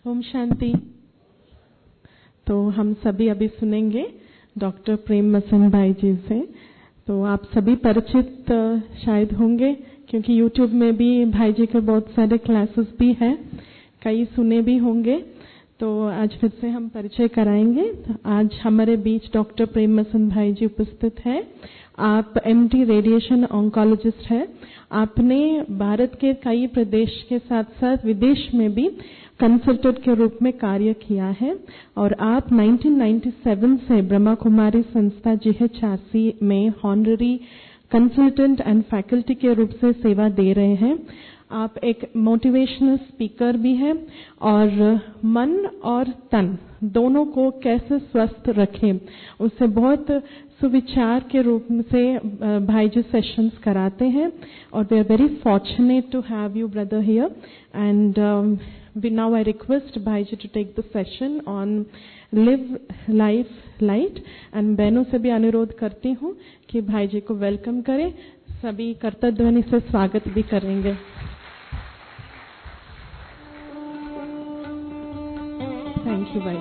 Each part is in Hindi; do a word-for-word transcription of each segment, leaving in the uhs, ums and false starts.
ओम शांति। तो हम सभी अभी सुनेंगे डॉक्टर प्रेम मसन भाई जी से। तो आप सभी परिचित शायद होंगे क्योंकि यूट्यूब में भी भाई जी के बहुत सारे क्लासेस भी हैं, कई सुने भी होंगे। तो आज फिर से हम परिचय कराएंगे। तो आज हमारे बीच डॉक्टर प्रेम मसन भाई जी उपस्थित है। आप एमडी रेडिएशन ऑन्कोलॉजिस्ट है। आपने भारत के कई प्रदेश के साथ साथ विदेश में भी कंसल्टेंट के रूप में कार्य किया है और आप उन्नीस सौ सत्तानवे से ब्रह्मा कुमारी संस्था जीएचआरसी में हॉनररी कंसल्टेंट एंड फैकल्टी के रूप से सेवा दे रहे हैं। आप एक मोटिवेशनल स्पीकर भी हैं और मन और तन दोनों को कैसे स्वस्थ रखें उससे बहुत सुविचार के रूप से भाई जी सेशंस कराते हैं और we are very fortunate to have you brother here and we now I request Bhaiji to take the session on live life light and बहनों से भी अनुरोध करती हूँ कि भाईजी को वेलकम करें। सभी करतल ध्वनि से स्वागत भी करेंगे। थैंक यू भाई।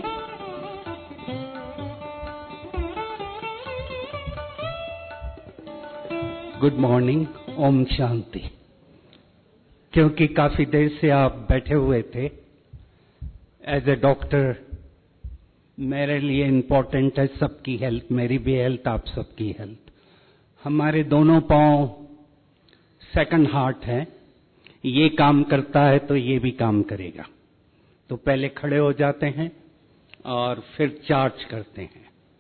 गुड मॉर्निंग, ओम शांति। क्योंकि काफी देर से आप बैठे हुए थे, एज ए डॉक्टर मेरे लिए इम्पोर्टेंट है सबकी हेल्थ, मेरी भी हेल्थ, आप सबकी हेल्थ। हमारे दोनों पांव सेकंड हार्ट है, ये काम करता है तो ये भी काम करेगा। तो पहले खड़े हो जाते हैं और फिर चार्ज करते हैं।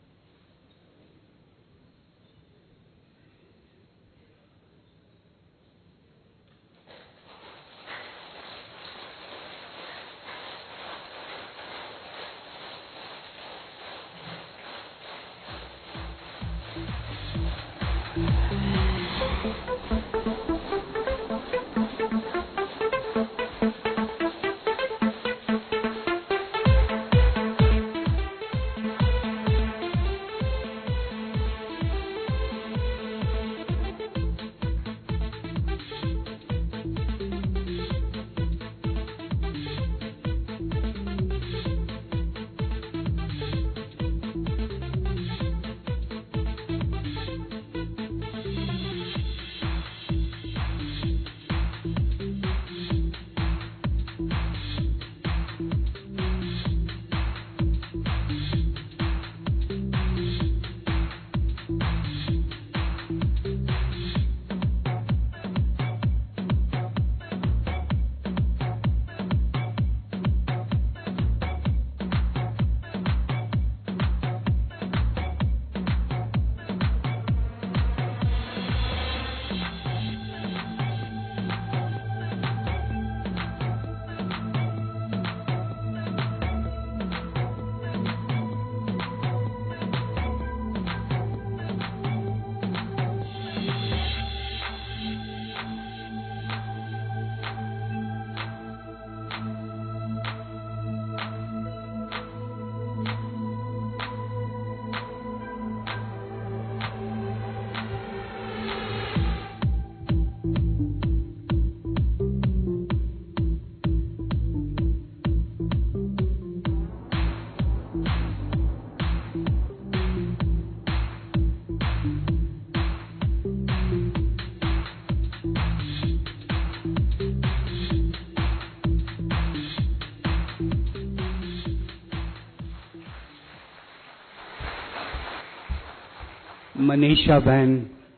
मनीषा बहन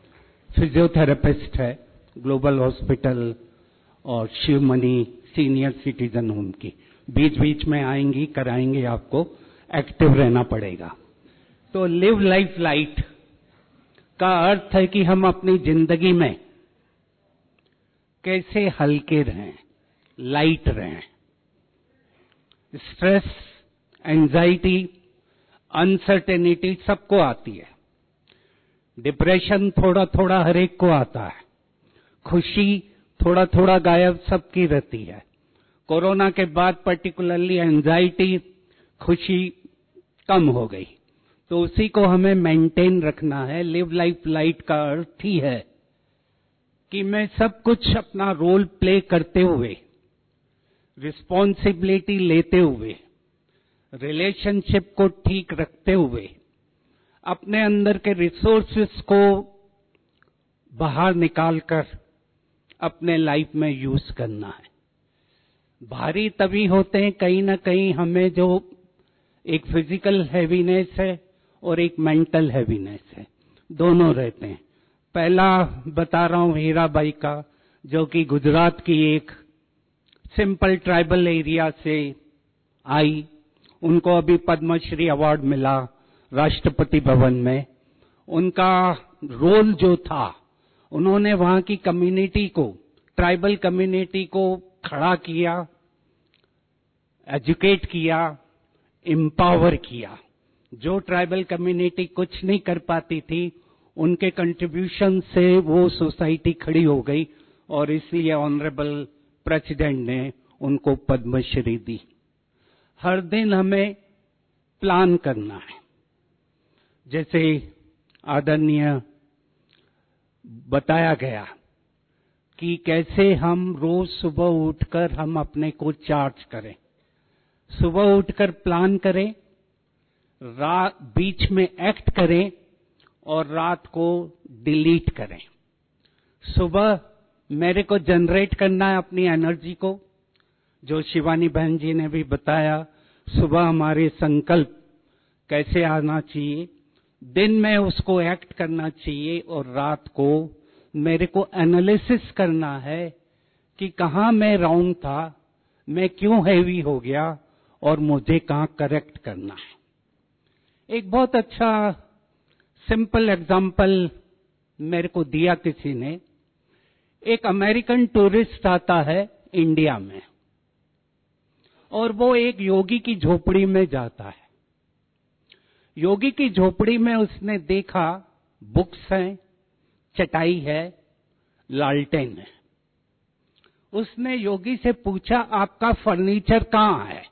फिजियोथेरेपिस्ट है, ग्लोबल हॉस्पिटल और शिवमणि सीनियर सिटीजन होम की। बीच बीच में आएंगी, कराएंगे, आपको एक्टिव रहना पड़ेगा। तो लिव लाइफ लाइट का अर्थ है कि हम अपनी जिंदगी में कैसे हल्के रहें, लाइट रहें। स्ट्रेस, एंजाइटी, अनसर्टेनिटी सबको आती है। डिप्रेशन थोड़ा थोड़ा हर एक को आता है। खुशी थोड़ा थोड़ा गायब सबकी रहती है। कोरोना के बाद पर्टिकुलरली एंजाइटी, खुशी कम हो गई। तो उसी को हमें मेंटेन रखना है। लिव लाइफ लाइट का अर्थ ही है कि मैं सब कुछ अपना रोल प्ले करते हुए रिस्पॉन्सिबिलिटी लेते हुए, रिलेशनशिप को ठीक रखते हुए, अपने अंदर के रिसोर्सेस को बाहर निकालकर अपने लाइफ में यूज करना है। भारी तभी होते हैं कहीं ना कहीं हमें जो एक फिजिकल हैवीनेस है और एक मेंटल हैवीनेस है, दोनों रहते हैं। पहला बता रहा हूं हीराबाई का, जो कि गुजरात की एक सिंपल ट्राइबल एरिया से आई। उनको अभी पद्मश्री अवार्ड मिला राष्ट्रपति भवन में। उनका रोल जो था, उन्होंने वहां की कम्युनिटी को, ट्राइबल कम्युनिटी को खड़ा किया, एजुकेट किया, एम्पावर किया। जो ट्राइबल कम्युनिटी कुछ नहीं कर पाती थी, उनके कंट्रीब्यूशन से वो सोसाइटी खड़ी हो गई और इसलिए ऑनरेबल प्रेसिडेंट ने उनको पद्मश्री दी। हर दिन हमें प्लान करना है, जैसे आदरणीय बताया गया कि कैसे हम रोज सुबह उठकर हम अपने को चार्ज करें। सुबह उठकर प्लान करें, रात बीच में एक्ट करें और रात को डिलीट करें। सुबह मेरे को जनरेट करना है अपनी एनर्जी को, जो शिवानी बहन जी ने भी बताया। सुबह हमारे संकल्प कैसे आना चाहिए, दिन में उसको एक्ट करना चाहिए और रात को मेरे को एनालिसिस करना है कि कहां मैं रॉन्ग था, मैं क्यों हैवी हो गया और मुझे कहां करेक्ट करना है। एक बहुत अच्छा सिंपल एग्जाम्पल मेरे को दिया किसी ने। एक अमेरिकन टूरिस्ट आता है इंडिया में और वो एक योगी की झोपड़ी में जाता है। योगी की झोपड़ी में उसने देखा बुक्स हैं, चटाई है, लालटेन है। उसने योगी से पूछा, आपका फर्नीचर कहां है?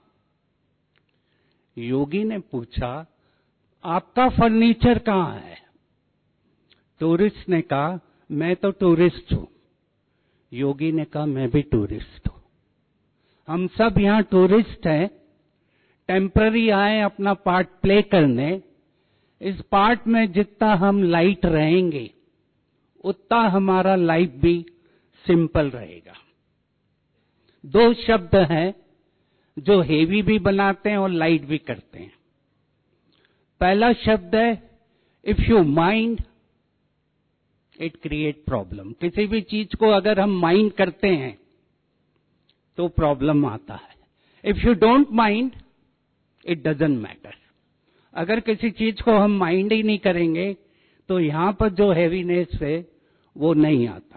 योगी ने पूछा, आपका फर्नीचर कहां है? टूरिस्ट ने कहा, मैं तो टूरिस्ट हूं। योगी ने कहा, मैं भी टूरिस्ट हूं। हम सब यहां टूरिस्ट हैं, टेम्पररी आए अपना पार्ट प्ले करने। इस पार्ट में जितना हम लाइट रहेंगे उतना हमारा लाइफ भी सिंपल रहेगा। दो शब्द हैं जो हेवी भी बनाते हैं और लाइट भी करते हैं। पहला शब्द है if you mind it create problem. किसी भी चीज को अगर हम माइंड करते हैं तो प्रॉब्लम आता है। If you don't mind it doesn't matter. अगर किसी चीज को हम माइंड ही नहीं करेंगे तो यहां पर जो हैवीनेस है वो नहीं आता।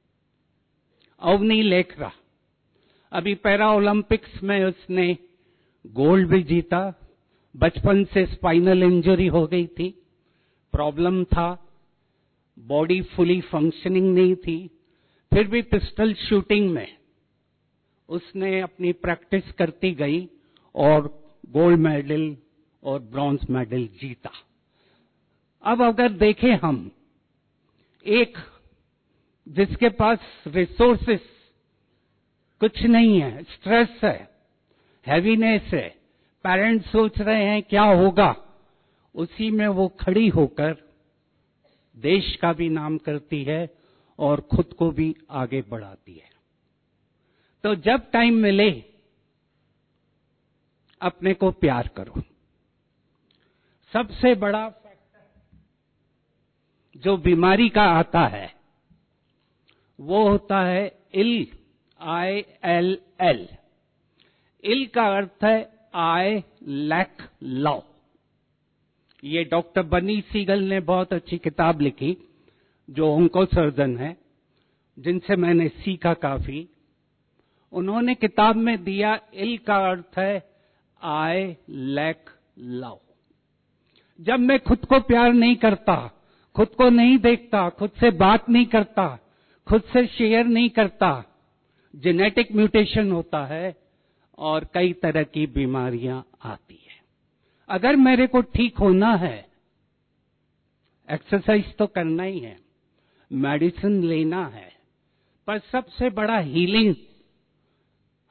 अवनी लेखरा अभी पैरा ओलंपिक्स में उसने गोल्ड भी जीता। बचपन से स्पाइनल इंजरी हो गई थी, प्रॉब्लम था, बॉडी फुली फंक्शनिंग नहीं थी, फिर भी पिस्टल शूटिंग में उसने अपनी प्रैक्टिस करती गई और गोल्ड मेडल और ब्रॉन्ज मेडल जीता। अब अगर देखें हम, एक जिसके पास रिसोर्सेस कुछ नहीं है, स्ट्रेस है, हैवीनेस है, पेरेंट्स सोच रहे हैं क्या होगा, उसी में वो खड़ी होकर देश का भी नाम करती है और खुद को भी आगे बढ़ाती है। तो जब टाइम मिले अपने को प्यार करो। सबसे बड़ा फैक्टर जो बीमारी का आता है वो होता है इल, आई एल एल। इल का अर्थ है आई लैक लव। ये डॉक्टर बनी सीगल ने बहुत अच्छी किताब लिखी, जो ऑन्को सर्जन है, जिनसे मैंने सीखा काफी। उन्होंने किताब में दिया इल का अर्थ है आई लैक लव। जब मैं खुद को प्यार नहीं करता, खुद को नहीं देखता, खुद से बात नहीं करता, खुद से शेयर नहीं करता, जेनेटिक म्यूटेशन होता है और कई तरह की बीमारियां आती है। अगर मेरे को ठीक होना है, एक्सरसाइज तो करना ही है, मेडिसिन लेना है, पर सबसे बड़ा हीलिंग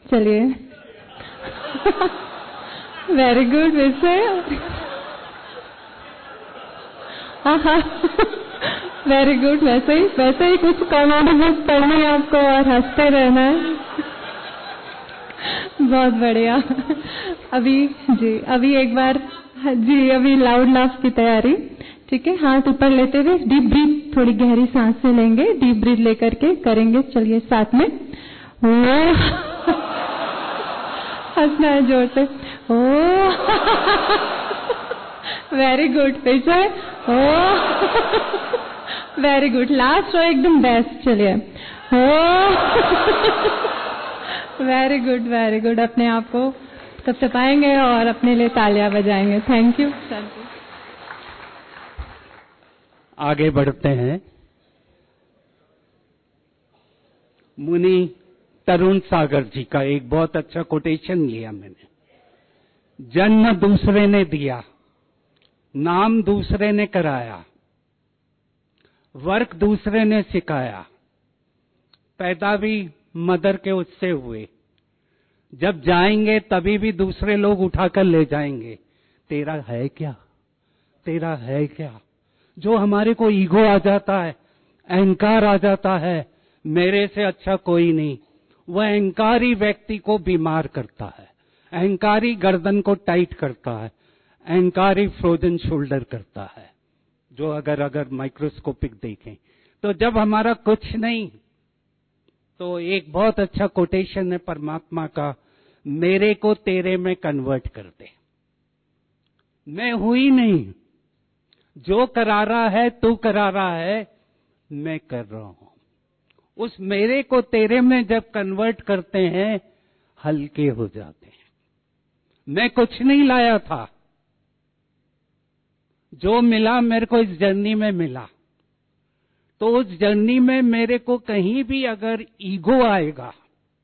चलिए वेरी गुड। वैसे वेरी गुड। वैसे ही वैसे ही कुछ कॉमेडी बुक पढ़नी है आपको और हंसते रहना है। बहुत बढ़िया। अभी जी अभी एक बार जी अभी लाउड लाफ की तैयारी। ठीक है, हाथ ऊपर लेते हुए डीप ब्रीथ, थोड़ी गहरी सांसें लेंगे, डीप ब्रीथ लेकर के करेंगे। चलिए साथ में हंसना है जोर से। Oh very good. वैसे ओ वेरी गुड। लास्ट और एकदम बेस्ट। चलिए oh very good very good. अपने आप को थपथपाएंगे और अपने लिए तालियां बजाएंगे। Thank you. शांति। आगे बढ़ते हैं। मुनि तरुण सागर जी का एक बहुत अच्छा कोटेशन लिया मैंने। जन्म दूसरे ने दिया, नाम दूसरे ने कराया, वर्क दूसरे ने सिखाया, पैदा भी मदर के उससे हुए, जब जाएंगे तभी भी दूसरे लोग उठाकर ले जाएंगे। तेरा है क्या, तेरा है क्या। जो हमारे को ईगो आ जाता है, अहंकार आ जाता है, मेरे से अच्छा कोई नहीं, वह अहंकारी व्यक्ति को बीमार करता है, अहंकारी गर्दन को टाइट करता है, अहंकारी फ्रोजन शोल्डर करता है। जो अगर अगर माइक्रोस्कोपिक देखें तो जब हमारा कुछ नहीं, तो एक बहुत अच्छा कोटेशन है परमात्मा का, मेरे को तेरे में कन्वर्ट कर दे। मैं हुई नहीं, जो करा रहा है तू करा रहा है, मैं कर रहा हूं। उस मेरे को तेरे में जब कन्वर्ट करते हैं, हल्के हो जाते हैं। मैं कुछ नहीं लाया था, जो मिला मेरे को इस जर्नी में मिला। तो उस जर्नी में मेरे को कहीं भी अगर ईगो आएगा,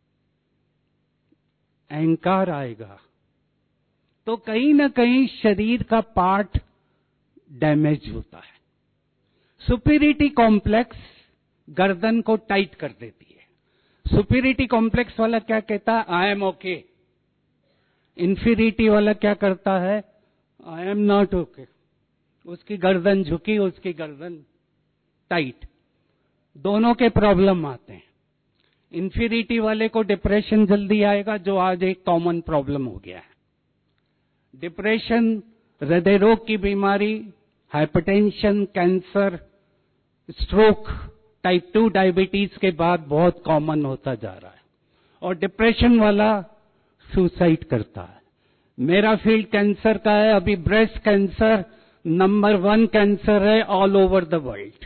अहंकार आएगा, तो कहीं ना कहीं शरीर का पार्ट डैमेज होता है। सुपीरियरिटी कॉम्प्लेक्स गर्दन को टाइट कर देती है। सुपीरियरिटी कॉम्प्लेक्स वाला क्या कहता है, आई एम ओके। इंफीरियरिटी वाला क्या करता है, आई एम नॉट ओके। उसकी गर्दन झुकी, उसकी गर्दन टाइट, दोनों के प्रॉब्लम आते हैं। इंफीरियरिटी वाले को डिप्रेशन जल्दी आएगा, जो आज एक कॉमन प्रॉब्लम हो गया है। डिप्रेशन, हृदय रोग की बीमारी, hypertension, cancer, stroke, type two diabetes के बाद बहुत कॉमन होता जा रहा है। और डिप्रेशन वाला सुसाइड करता है। मेरा फील्ड कैंसर का है। अभी breast cancer number one cancer है ऑल ओवर द वर्ल्ड।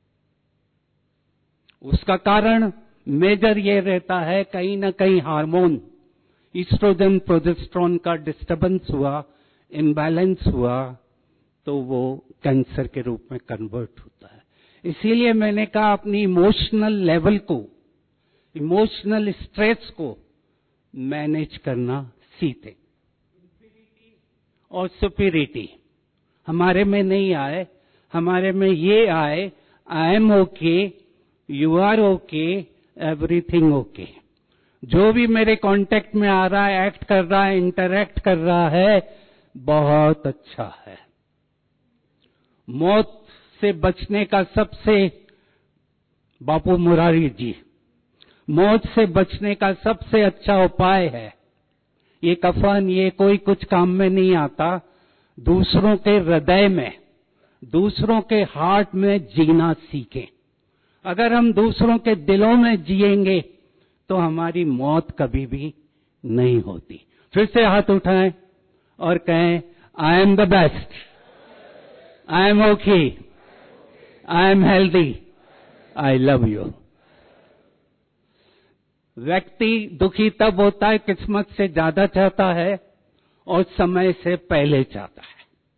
उसका कारण मेजर ये रहता है, कहीं ना कहीं हार्मोन ईस्ट्रोजन प्रोजेस्टेरोन का डिस्टर्बेंस हुआ, इम्बैलेंस हुआ, तो वो कैंसर के रूप में कन्वर्ट होता है। इसीलिए मैंने कहा अपनी इमोशनल लेवल को, इमोशनल स्ट्रेस को मैनेज करना सीखे। और सुपीरियरिटी हमारे में नहीं आए, हमारे में ये आए, I am okay, you are okay, everything okay. जो भी मेरे कांटेक्ट में आ रहा है, एक्ट कर रहा है, इंटरैक्ट कर रहा है, बहुत अच्छा है। मौत से बचने का सबसे, बापू मुरारी जी, मौत से बचने का सबसे अच्छा उपाय है, ये कफन, ये कोई कुछ काम में नहीं आता, दूसरों के हृदय में, दूसरों के हार्ट में जीना सीखें। अगर हम दूसरों के दिलों में जिएंगे तो हमारी मौत कभी भी नहीं होती। फिर से हाथ उठाएं और कहें, I am the best, I am okay, I am healthy, I love you. व्यक्ति दुखी तब होता है, किस्मत से ज्यादा चाहता है और समय से पहले चाहता है।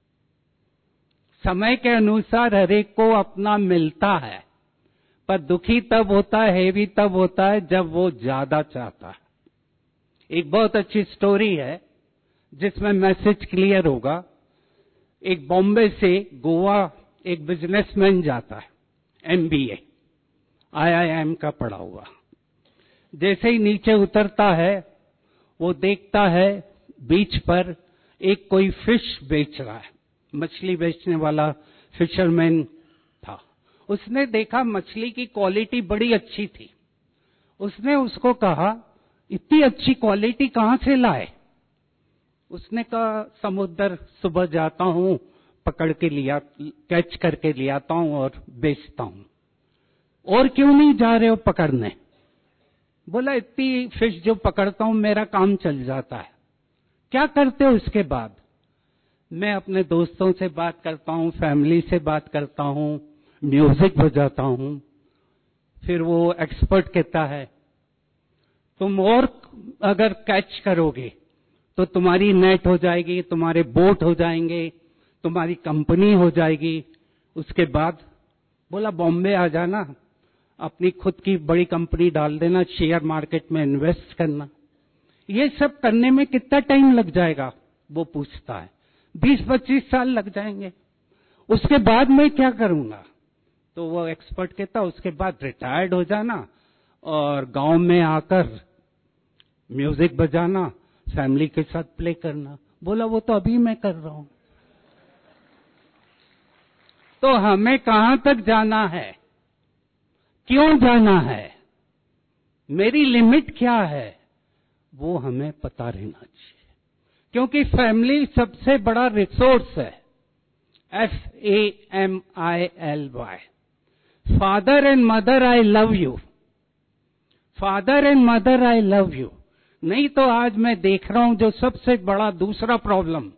समय के अनुसार हर एक को अपना मिलता है, पर दुखी तब होता है, हेवी तब होता है जब वो ज्यादा चाहता है। एक बहुत अच्छी स्टोरी है जिसमें मैसेज क्लियर होगा। एक बॉम्बे से गोवा एक बिजनेसमैन जाता है, एमबीए, आईआईएम का पढ़ा हुआ। जैसे ही नीचे उतरता है वो देखता है बीच पर एक कोई फिश बेच रहा है, मछली बेचने वाला फिशरमैन था। उसने देखा मछली की क्वालिटी बड़ी अच्छी थी। उसने उसको कहा, इतनी अच्छी क्वालिटी कहां से लाए? उसने कहा, समुद्र सुबह जाता हूं, पकड़ के लिया, कैच करके ले आता हूं और बेचता हूं। और क्यों नहीं जा रहे हो पकड़ने? बोला, इतनी फिश जो पकड़ता हूं मेरा काम चल जाता है। क्या करते हो इसके बाद? मैं अपने दोस्तों से बात करता हूं, फैमिली से बात करता हूं, म्यूजिक बजाता हूं। फिर वो एक्सपर्ट कहता है, तुम और अगर कैच करोगे तो तुम्हारी नेट हो जाएगी, तुम्हारे बोट हो जाएंगे, तुम्हारी कंपनी हो जाएगी। उसके बाद बोला, बॉम्बे आ जाना, अपनी खुद की बड़ी कंपनी डाल देना, शेयर मार्केट में इन्वेस्ट करना। ये सब करने में कितना टाइम लग जाएगा? वो पूछता है। बीस पच्चीस साल लग जाएंगे। उसके बाद मैं क्या करूंगा? तो वो एक्सपर्ट कहता, उसके बाद रिटायर्ड हो जाना और गांव में आकर म्यूजिक बजाना, फैमिली के साथ प्ले करना। बोला, वो तो अभी मैं कर रहा हूं। तो हमें कहां तक जाना है? क्यों जाना है? मेरी लिमिट क्या है? वो हमें पता रहना चाहिए, क्योंकि फैमिली सबसे बड़ा रिसोर्स है। F A M I L Y, father and mother I love you. Father and mother I love you. नहीं तो आज मैं देख रहा हूं जो सबसे बड़ा दूसरा प्रॉब्लम,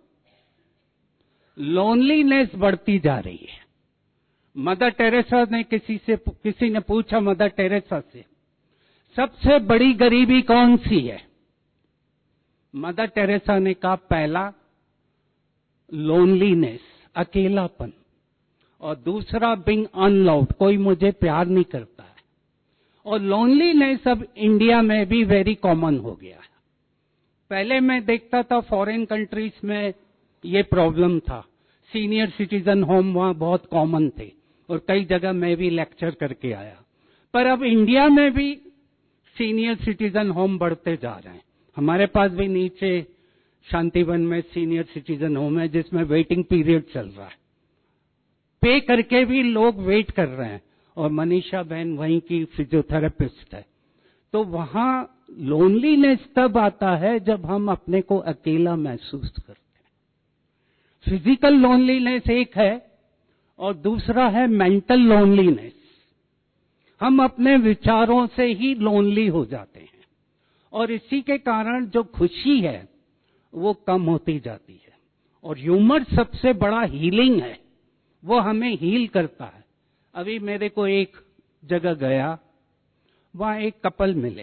लोनलीनेस बढ़ती जा रही है। मदर टेरेसा ने किसी से किसी ने पूछा मदर टेरेसा से, सबसे बड़ी गरीबी कौन सी है? मदर टेरेसा ने कहा, पहला लोनलीनेस, अकेलापन, और दूसरा बिंग अनलव्ड, कोई मुझे प्यार नहीं करता है। और लोनलीनेस अब इंडिया में भी वेरी कॉमन हो गया है। पहले मैं देखता था फॉरेन कंट्रीज में ये प्रॉब्लम था, सीनियर सिटीजन होम वहां बहुत कॉमन थे और कई जगह मैं भी लेक्चर करके आया। पर अब इंडिया में भी सीनियर सिटीजन होम बढ़ते जा रहे हैं। हमारे पास भी नीचे शांतिवन में सीनियर सिटीजन होम है जिसमें वेटिंग पीरियड चल रहा है, पे करके भी लोग वेट कर रहे हैं। और मनीषा बहन वहीं की फिजियोथेरेपिस्ट है। तो वहां लोनलीनेस तब आता है जब हम अपने को अकेला महसूस करते हैं। फिजिकल लोनलीनेस एक है और दूसरा है मेंटल लोनलीनेस। हम अपने विचारों से ही लोनली हो जाते हैं और इसी के कारण जो खुशी है वो कम होती जाती है। और ह्यूमर सबसे बड़ा हीलिंग है, वो हमें हील करता है। अभी मेरे को एक जगह गया, वहां एक कपल मिले,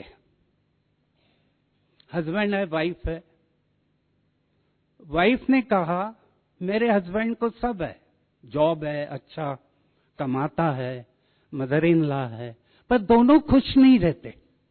हस्बैंड है, वाइफ है। वाइफ ने कहा, मेरे हस्बैंड को सब है, जॉब है, अच्छा कमाता है, मदर इन लॉ है, पर दोनों खुश नहीं रहते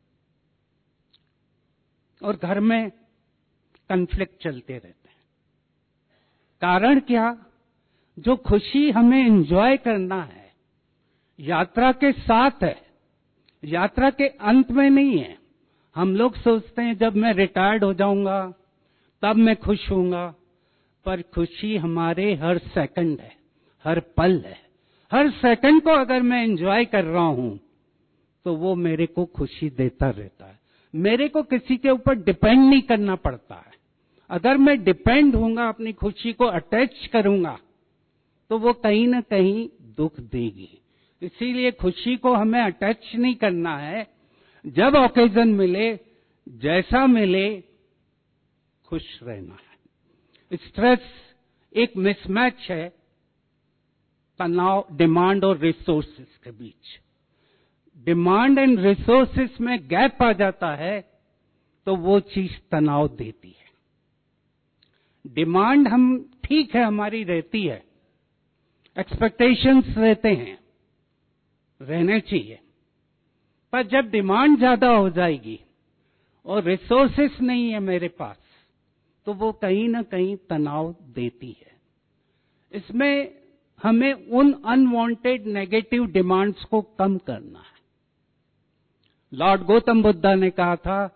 और घर में कन्फ्लिक्ट चलते रहते हैं। कारण क्या? जो खुशी हमें एंजॉय करना है यात्रा के साथ है, यात्रा के अंत में नहीं है। हम लोग सोचते हैं जब मैं रिटायर्ड हो जाऊंगा तब मैं खुश होऊंगा, पर खुशी हमारे हर सेकंड है, हर पल है। हर सेकंड को अगर मैं एंजॉय कर रहा हूं तो वो मेरे को खुशी देता रहता है। मेरे को किसी के ऊपर डिपेंड नहीं करना पड़ता है। अगर मैं डिपेंड होऊंगा, अपनी खुशी को अटैच करूंगा, तो वो कहीं ना कहीं दुख देगी। इसीलिए खुशी को हमें अटैच नहीं करना है। जब ओकेजन मिले, जैसा मिले, खुश रहना है। स्ट्रेस एक मिसमैच है तनाव, डिमांड और रिसोर्सेस के बीच। डिमांड एंड रिसोर्सेस में गैप आ जाता है तो वो चीज तनाव देती है। डिमांड हम ठीक है हमारी रहती है, एक्सपेक्टेशंस रहते हैं, रहने चाहिए, पर जब डिमांड ज्यादा हो जाएगी और रिसोर्सेस नहीं है मेरे पास, तो वो कहीं ना कहीं तनाव देती है। इसमें हमें उन अनवांटेड नेगेटिव डिमांड्स को कम करना है। लॉर्ड गौतम बुद्धा ने कहा था,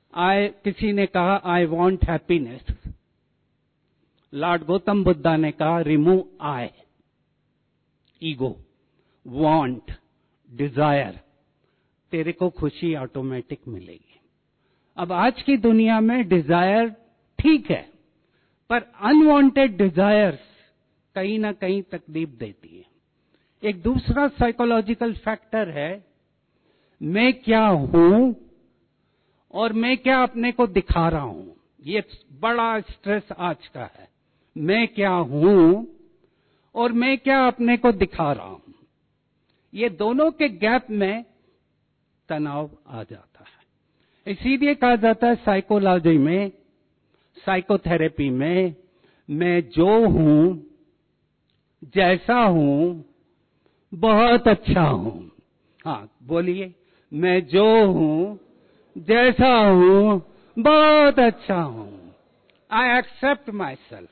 आई किसी ने कहा I want happiness, lord Gautam Buddha ने कहा remove I, ego, want, desire, तेरे को खुशी ऑटोमेटिक मिलेगी। अब आज की दुनिया में डिजायर ठीक है, पर अनवांटेड डिजायर्स कहीं ना कहीं तकलीफ देती है। एक दूसरा साइकोलॉजिकल फैक्टर है, मैं क्या हूं और मैं क्या अपने को दिखा रहा हूं। ये बड़ा स्ट्रेस आज का है, मैं क्या हूं और मैं क्या अपने को दिखा रहा हूं। ये दोनों के गैप में तनाव आ जाता है। इसीलिए कहा जाता है साइकोलॉजी में, साइकोथेरेपी में, मैं जो हूं, जैसा हूं, बहुत अच्छा हूं। हाँ बोलिए, मैं जो हूं, जैसा हूं, बहुत अच्छा हूं। I accept myself,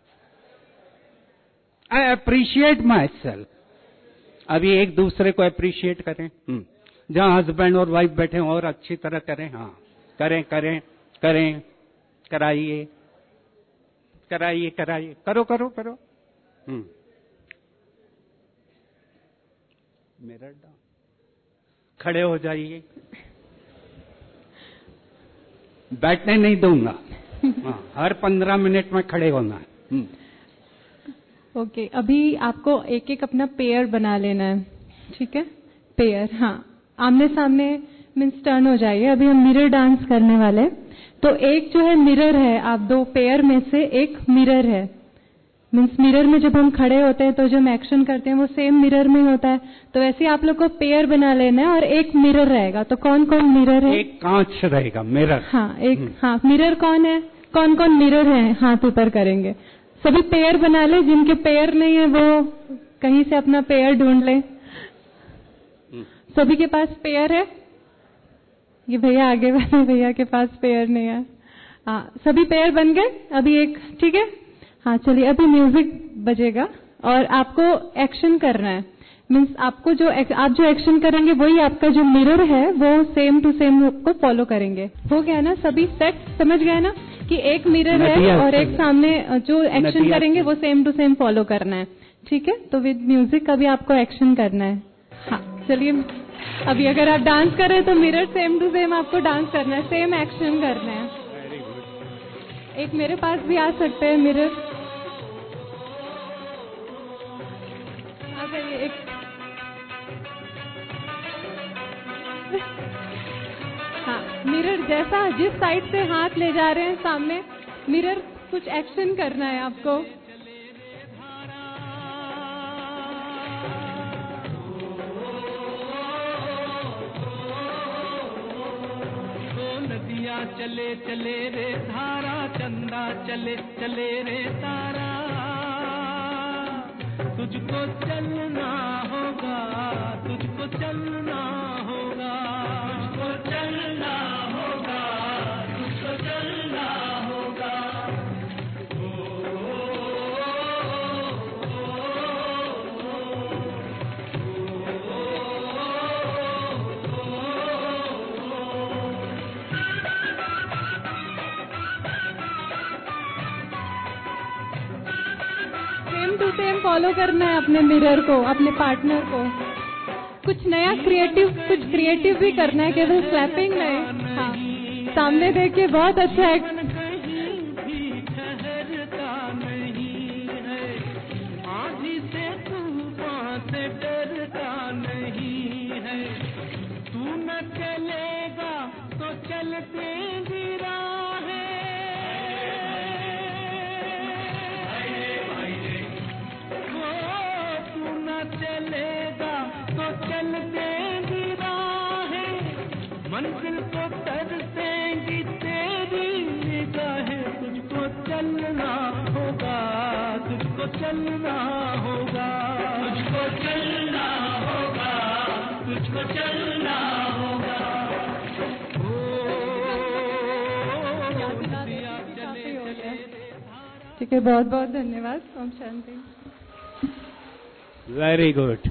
I appreciate myself. अभी एक दूसरे को अप्रिशिएट करें, जहां हस्बैंड और वाइफ बैठे हैं और अच्छी तरह करें। हाँ करें करें करें, कराइए कराइए कराइए, करो करो करो। हम्म मेरा डाउन, खड़े हो जाइए, बैठने नहीं दूंगा। हाँ, हर पंद्रह मिनट में खड़े होना है। ओके okay, अभी आपको एक एक अपना पेयर बना लेना है, ठीक है? पेयर, हाँ, आमने सामने मीन्स टर्न हो जाइए। अभी हम मिरर डांस करने वाले, तो एक जो है मिरर है, आप दो पेयर में से एक मिरर है। मीन्स मिरर में जब हम खड़े होते हैं तो जो हम एक्शन करते हैं वो सेम मिरर में ही होता है। तो ऐसे आप लोग को पेयर बना लेना है और एक मिरर रहेगा। तो कौन कौन मिरर है? एक कांच रहेगा, मिरर। हाँ, एक हाँ मिरर कौन है? कौन कौन मिरर है? हाथ ऊपर करेंगे। सभी पेयर बना ले, जिनके पेयर नहीं है वो कहीं से अपना पेयर ढूंढ ले। सभी के पास पेयर है? ये भैया आगे वाले भैया के पास पेयर नहीं है। हाँ, सभी पेयर बन गए? अभी एक, ठीक है? हाँ चलिए, अभी म्यूजिक बजेगा और आपको एक्शन करना है। मीन्स आपको जो आप जो एक्शन करेंगे वही आपका जो मिरर है वो सेम टू सेम को फॉलो करेंगे। हो गया ना? सभी सेट समझ गए ना कि एक मिरर है और एक सामने जो एक्शन करेंगे वो सेम टू सेम फॉलो करना है, ठीक है? तो विद म्यूजिक का भी आपको एक्शन करना है। हाँ चलिए, अभी अगर आप डांस कर रहे हैं तो मिरर सेम टू सेम आपको डांस करना है, सेम एक्शन करना है। एक मेरे पास भी आ सकते हैं मिरर। आ जाइए एक। हाँ, मिरर जैसा जिस साइड से हाथ ले जा रहे हैं सामने, मिरर कुछ एक्शन करना है आपको। नदियाँ चले चले रे धारा, चंदा चले चले रे तारा, तुझको चलना होगा, तुझको चलना होगा, तुझको चलना होगा, तुझको चलना होगा। सेम टू सेम फॉलो करना है अपने मिरर को, अपने पार्टनर को। कुछ नया क्रिएटिव, कुछ क्रिएटिव भी करना है, केवल स्लैपिंग नहीं। हाँ, सामने देखिए, बहुत अच्छा है। तू न चलेगा तो चलते गिरा है, तू न चलेगा तो चलते गिरा है, मंजिल को तरसेंगी तेरी निगाहें, तुझको चलना होगा, तुझको चलना होगा, तुझको चलना होगा, तुझको चलना होगा। ठीक है, बहुत बहुत धन्यवाद। ओम शांति। Very good.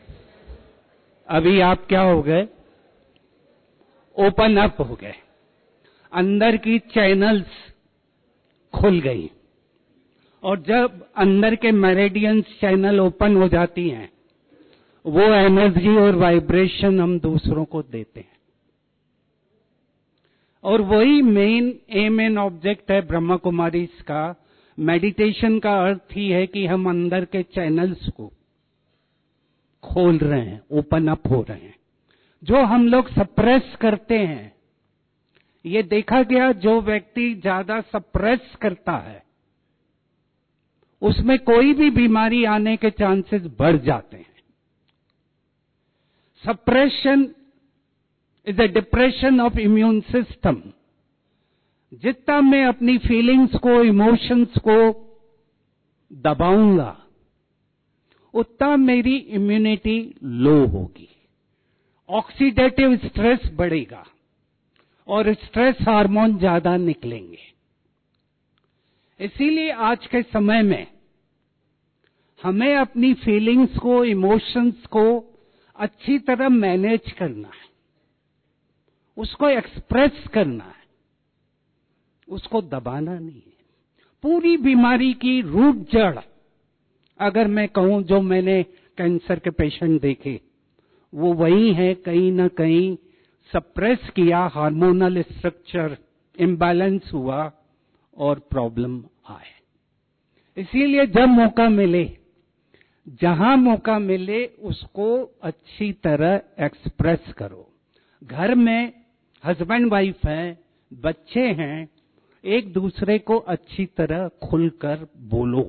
अभी आप क्या हो गए? ओपन अप हो गए। अंदर की चैनल्स खुल गई, और जब अंदर के मेरिडियंस चैनल ओपन हो जाती हैं, वो एनर्जी और वाइब्रेशन हम दूसरों को देते हैं। और वही मेन एम एंड ऑब्जेक्ट है ब्रह्मा कुमारीज का। मेडिटेशन का अर्थ ही है कि हम अंदर के चैनल्स को खोल रहे हैं, ओपन अप हो रहे हैं। जो हम लोग सप्रेस करते हैं, ये देखा गया, जो व्यक्ति ज्यादा सप्रेस करता है उसमें कोई भी बीमारी आने के चांसेस बढ़ जाते हैं। Suppression is a depression of immune system. जितना मैं अपनी फीलिंग्स को, इमोशंस को दबाऊंगा, उतना मेरी इम्यूनिटी लो होगी, ऑक्सीडेटिव स्ट्रेस बढ़ेगा और स्ट्रेस हार्मोन ज्यादा निकलेंगे। इसीलिए आज के समय में हमें अपनी फीलिंग्स को, इमोशंस को अच्छी तरह मैनेज करना है, उसको एक्सप्रेस करना है, उसको दबाना नहीं है। पूरी बीमारी की रूट जड़, अगर मैं कहूं, जो मैंने कैंसर के पेशेंट देखे, वो वही है, कहीं ना कहीं सप्रेस किया, हार्मोनल स्ट्रक्चर इम्बैलेंस हुआ और प्रॉब्लम आए। इसीलिए जब मौका मिले, जहां मौका मिले, उसको अच्छी तरह एक्सप्रेस करो। घर में हस्बैंड वाइफ हैं, बच्चे हैं, एक दूसरे को अच्छी तरह खुलकर बोलो।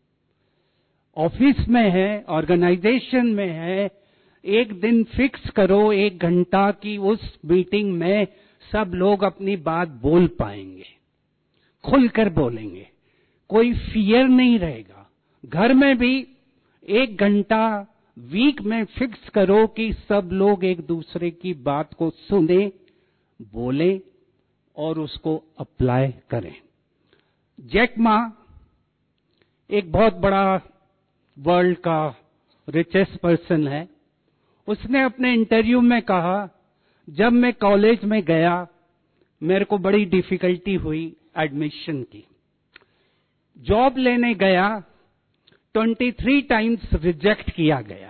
ऑफिस में है, ऑर्गेनाइजेशन में है, एक दिन फिक्स करो, एक घंटा की उस मीटिंग में सब लोग अपनी बात बोल पाएंगे, खुलकर बोलेंगे, कोई फियर नहीं रहेगा। घर में भी एक घंटा वीक में फिक्स करो कि सब लोग एक दूसरे की बात को सुने, बोले और उसको अप्लाई करें। जैक मा एक बहुत बड़ा वर्ल्ड का रिचेस्ट पर्सन है। उसने अपने इंटरव्यू में कहा, जब मैं कॉलेज में गया, मेरे को बड़ी डिफिकल्टी हुई एडमिशन की। जॉब लेने गया, तेईस टाइम्स रिजेक्ट किया गया।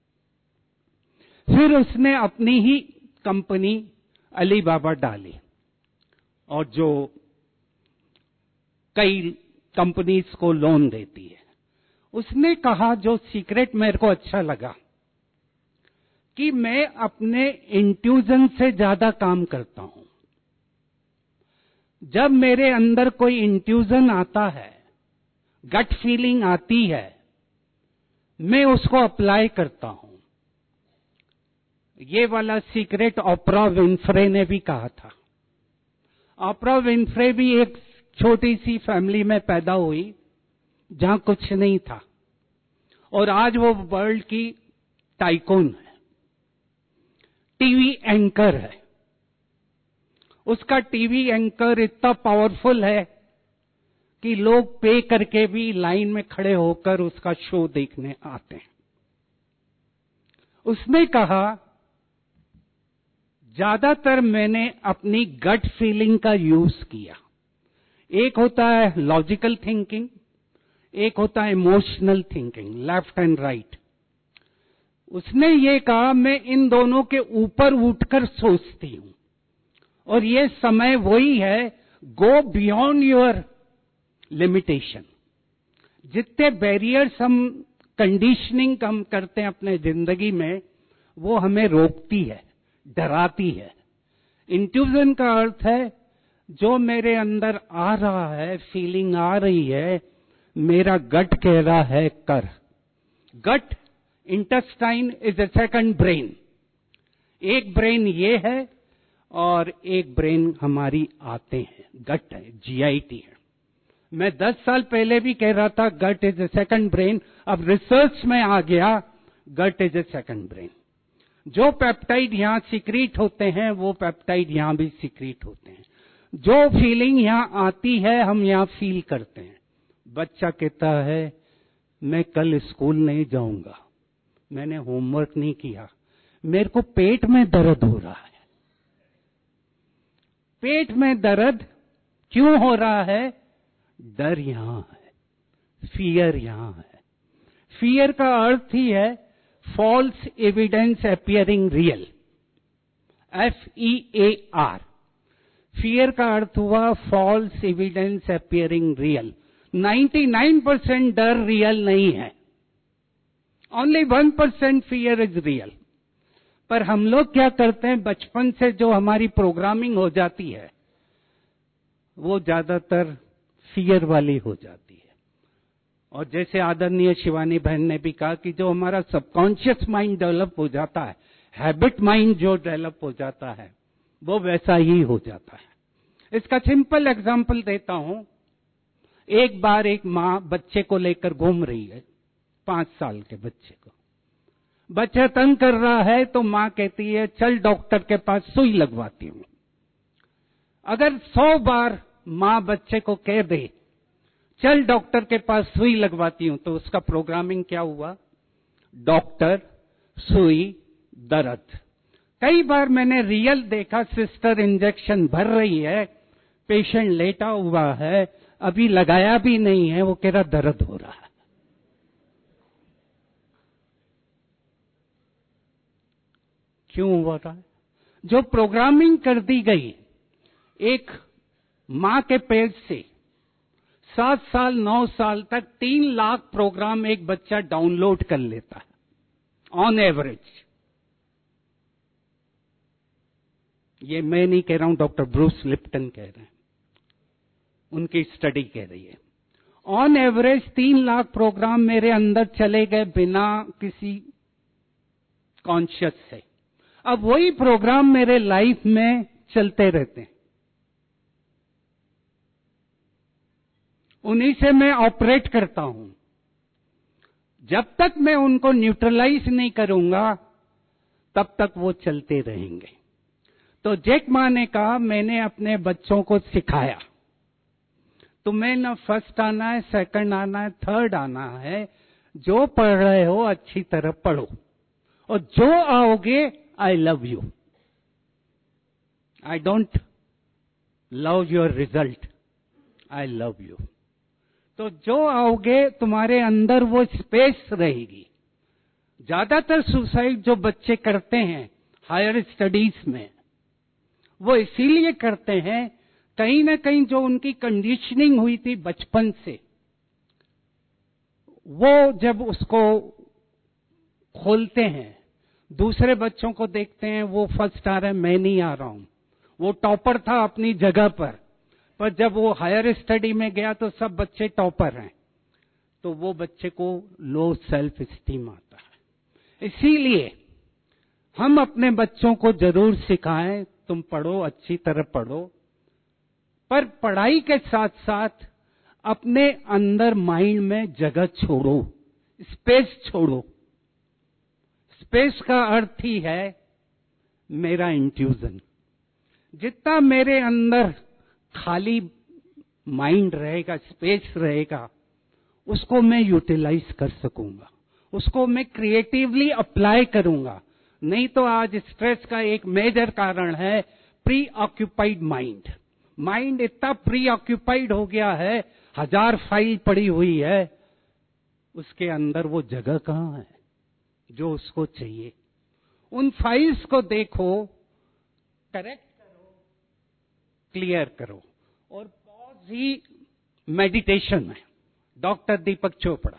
फिर उसने अपनी ही कंपनी अलीबाबा डाली, और जो कई कंपनीज को लोन देती है। उसने कहा, जो सीक्रेट मेरे को अच्छा लगा, कि मैं अपने इंट्यूजन से ज्यादा काम करता हूं। जब मेरे अंदर कोई इंट्यूजन आता है, गट फीलिंग आती है, मैं उसको अप्लाई करता हूं। ये वाला सीक्रेट ओपरा विनफ्रे ने भी कहा था। ओपरा विनफ्रे भी एक छोटी सी फैमिली में पैदा हुई जहां कुछ नहीं था, और आज वो वर्ल्ड की टाइकून है, टीवी एंकर है। उसका टीवी एंकर इतना पावरफुल है कि लोग पे करके भी लाइन में खड़े होकर उसका शो देखने आते हैं। उसने कहा, ज्यादातर मैंने अपनी गट फीलिंग का यूज किया। एक होता है लॉजिकल थिंकिंग, एक होता है emotional thinking, left and right. उसने ये कहा, मैं इन दोनों के ऊपर उठकर सोचती हूं, और ये समय वही है, गो बियॉन्ड योर लिमिटेशन। जितने बैरियर्स हम कंडीशनिंग हम करते हैं अपने जिंदगी में, वो हमें रोकती है, डराती है। इंट्यूजन का अर्थ है, जो मेरे अंदर आ रहा है, फीलिंग आ रही है, मेरा गट कह रहा है कर। Gut intestine is a second brain. एक ब्रेन ये है और एक ब्रेन हमारी आते हैं, गट है, जीआईटी है। मैं दस साल पहले भी कह रहा था gut is a second brain, अब रिसर्च में आ गया gut is a second brain. जो पेप्टाइड यहां सीक्रेट होते हैं, वो पेप्टाइड यहां भी सीक्रेट होते हैं। जो फीलिंग यहां आती है, हम यहां फील करते हैं। बच्चा कहता है, मैं कल स्कूल नहीं जाऊंगा, मैंने होमवर्क नहीं किया, मेरे को पेट में दर्द हो रहा है। पेट में दर्द क्यों हो रहा है? डर यहां है, फियर यहां है। फियर का अर्थ ही है false evidence appearing real, F E A R. Fear का अर्थ हुआ फॉल्स एविडेंस अपियरिंग रियल। निन्यानवे परसेंट डर रियल नहीं है, only one percent fear is real. पर हम लोग क्या करते हैं, बचपन से जो हमारी प्रोग्रामिंग हो जाती है वो ज्यादातर फियर वाली हो जाती है। और जैसे आदरणीय शिवानी बहन ने भी कहा कि जो हमारा सबकॉन्शियस माइंड डेवलप हो जाता है, हैबिट माइंड जो डेवलप हो जाता है, वो वैसा ही हो जाता है। इसका सिंपल एग्जांपल देता हूं। एक बार एक मां बच्चे को लेकर घूम रही है, पांच साल के बच्चे को। बच्चा तंग कर रहा है तो मां कहती है चल डॉक्टर के पास सुई लगवाती हूं। अगर सौ बार मां बच्चे को कह दे चल डॉक्टर के पास सुई लगवाती हूं, तो उसका प्रोग्रामिंग क्या हुआ? डॉक्टर, सुई, दर्द। कई बार मैंने रियल देखा, सिस्टर इंजेक्शन भर रही है, पेशेंट लेटा हुआ है, अभी लगाया भी नहीं है, वो कह रहा दर्द हो रहा है। क्यों हो रहा है? जो प्रोग्रामिंग कर दी गई, एक मां के पेट से सात साल नौ साल तक तीन लाख प्रोग्राम एक बच्चा डाउनलोड कर लेता है ऑन एवरेज। ये मैं नहीं कह रहा हूं, डॉक्टर ब्रूस लिप्टन कह रहे हैं, उनकी स्टडी कह रही है। ऑन एवरेज तीन लाख प्रोग्राम मेरे अंदर चले गए बिना किसी कॉन्शियस से। अब वही प्रोग्राम मेरे लाइफ में चलते रहते हैं, उन्हीं से मैं ऑपरेट करता हूं। जब तक मैं उनको न्यूट्रलाइज नहीं करूंगा तब तक वो चलते रहेंगे। तो जैक मा ने कहा, मैंने अपने बच्चों को सिखाया तुम्हें न फर्स्ट आना है, सेकंड आना है, थर्ड आना है, जो पढ़ रहे हो अच्छी तरह पढ़ो, और जो आओगे I love you, I don't love your result, I love you. तो जो आओगे तुम्हारे अंदर वो स्पेस रहेगी। ज्यादातर सुसाइड जो बच्चे करते हैं हायर स्टडीज में, वो इसीलिए करते हैं, कहीं ना कहीं जो उनकी कंडीशनिंग हुई थी बचपन से, वो जब उसको खोलते हैं, दूसरे बच्चों को देखते हैं वो फर्स्ट आ रहा है, मैं नहीं आ रहा हूं, वो टॉपर था अपनी जगह पर, पर जब वो हायर स्टडी में गया तो सब बच्चे टॉपर हैं, तो वो बच्चे को लो सेल्फ स्टीम आता है। इसीलिए हम अपने बच्चों को जरूर सिखाएं, तुम पढ़ो, अच्छी तरह पढ़ो, पर पढ़ाई के साथ साथ अपने अंदर माइंड में जगह छोड़ो, स्पेस छोड़ो। स्पेस का अर्थ ही है मेरा इंट्यूजन। जितना मेरे अंदर खाली माइंड रहेगा, स्पेस रहेगा, उसको मैं यूटिलाइज कर सकूंगा, उसको मैं क्रिएटिवली अप्लाई करूंगा। नहीं तो आज स्ट्रेस का एक मेजर कारण है प्री ऑक्यूपाइड माइंड। माइंड इतना प्री ऑक्यूपाइड हो गया है, हजार फाइल पड़ी हुई है, उसके अंदर वो जगह कहां है जो उसको चाहिए। उन फाइल्स को देखो, करेक्ट करो, क्लियर करो, और पॉज ही मेडिटेशन है। Doctor Deepak Chopra,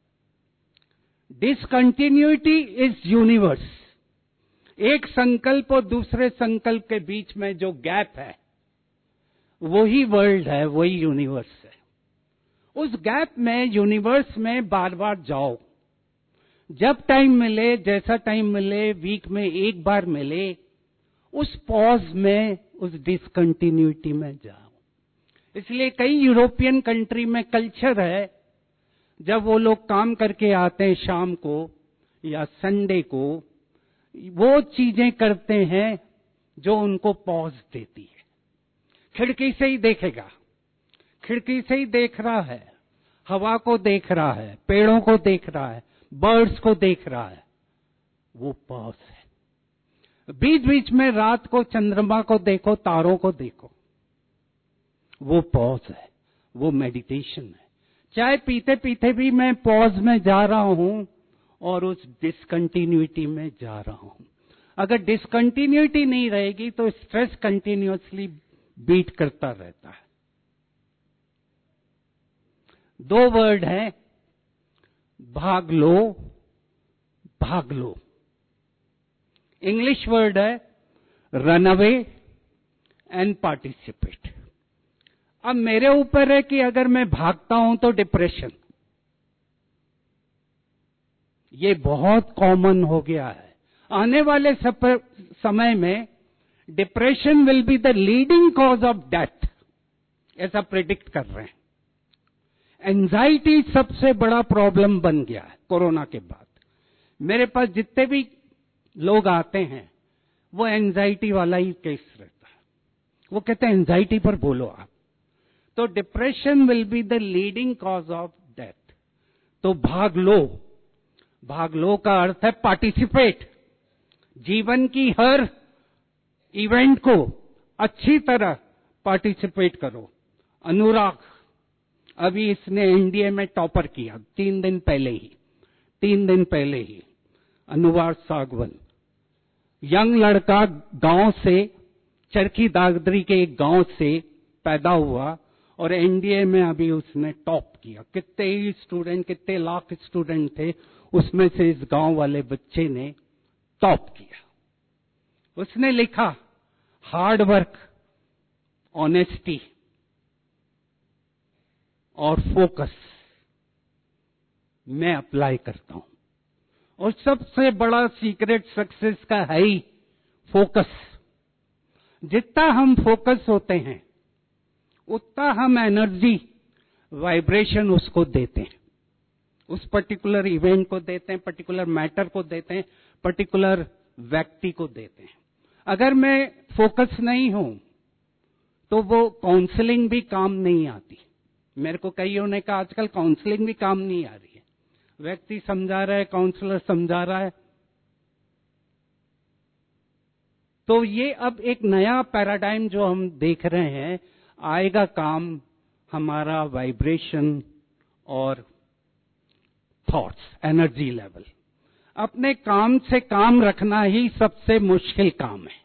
discontinuity is universe. एक संकल्प और दूसरे संकल्प के बीच में जो गैप है वही वर्ल्ड है, वही यूनिवर्स है। उस गैप में, यूनिवर्स में बार बार जाओ, जब टाइम मिले, जैसा टाइम मिले, वीक में एक बार मिले, उस पॉज में, उस डिसकंटिन्यूटी में जाओ। इसलिए कई यूरोपियन कंट्री में कल्चर है, जब वो लोग काम करके आते हैं शाम को या संडे को, वो चीजें करते हैं जो उनको पॉज देती है। खिड़की से ही देखेगा, खिड़की से ही देख रहा है, हवा को देख रहा है, पेड़ों को देख रहा है, बर्ड्स को देख रहा है, वो पॉज है। बीच बीच में रात को चंद्रमा को देखो, तारों को देखो, वो पॉज है, वो मेडिटेशन है। चाय पीते पीते भी मैं पॉज में जा रहा हूं और उस डिसकंटिन्यूटी में जा रहा हूं। अगर डिसकंटिन्यूटी नहीं रहेगी तो स्ट्रेस कंटिन्यूअसली बीट करता रहता है। दो वर्ड है, भाग लो, भाग लो। इंग्लिश वर्ड है रन अवे एंड पार्टिसिपेट। अब मेरे ऊपर है कि अगर मैं भागता हूं तो डिप्रेशन, ये बहुत कॉमन हो गया है। आने वाले समय में depression will be the leading cause of death, ऐसा प्रिडिक्ट कर रहे हैं। एंजाइटी सबसे बड़ा प्रॉब्लम बन गया है कोरोना के बाद। मेरे पास जितने भी लोग आते हैं वो एंजाइटी वाला ही केस रहता है। वो कहते हैं एंजाइटी पर बोलो आप। तो depression will be the leading cause of death. तो भाग लो, भाग लो का अर्थ है पार्टिसिपेट। जीवन की हर इवेंट को अच्छी तरह पार्टिसिपेट करो। अनुराग अभी इसने एनडीए में टॉपर किया, तीन दिन पहले ही तीन दिन पहले ही अनुवार सागवन, यंग लड़का, गांव से, चरखी दादरी के एक गांव से पैदा हुआ और एनडीए में अभी उसने टॉप किया। कितने ही स्टूडेंट, कितने लाख स्टूडेंट थे, उसमें से इस गांव वाले बच्चे ने टॉप किया। उसने लिखा हार्ड वर्क, ऑनेस्टी और फोकस मैं अप्लाई करता हूं। और सबसे बड़ा सीक्रेट सक्सेस का है ही फोकस। जितना हम फोकस होते हैं उतना हम एनर्जी, वाइब्रेशन उसको देते हैं, उस पर्टिकुलर इवेंट को देते हैं, पर्टिकुलर मैटर को देते हैं, पर्टिकुलर व्यक्ति को देते हैं। अगर मैं फोकस नहीं हूं तो वो काउंसलिंग भी काम नहीं आती। मेरे को कईयों ने कहा आजकल काउंसलिंग भी काम नहीं आ रही है। व्यक्ति समझा रहा है, काउंसलर समझा रहा है। तो ये अब एक नया पैराडाइम जो हम देख रहे हैं, आएगा काम हमारा वाइब्रेशन और थॉट्स, एनर्जी लेवल। अपने काम से काम रखना ही सबसे मुश्किल काम है।